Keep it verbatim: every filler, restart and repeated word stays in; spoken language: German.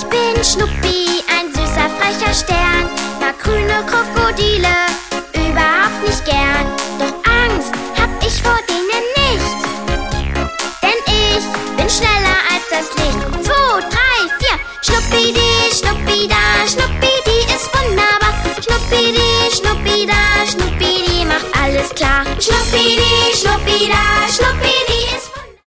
bin Schnuppi, ein süßer, frecher Stern. Mag grüne Krokodile überhaupt nicht gern. Doch Angst hab ich vor denen nicht, denn ich bin schneller als das Licht. Zwei, drei, vier, Schnuppidi, Schnuppida, Schnuppidi ist wunderbar. Schnuppidi, Schnuppida, Schnuppidi macht alles klar. Schnuppidi, Schnuppida,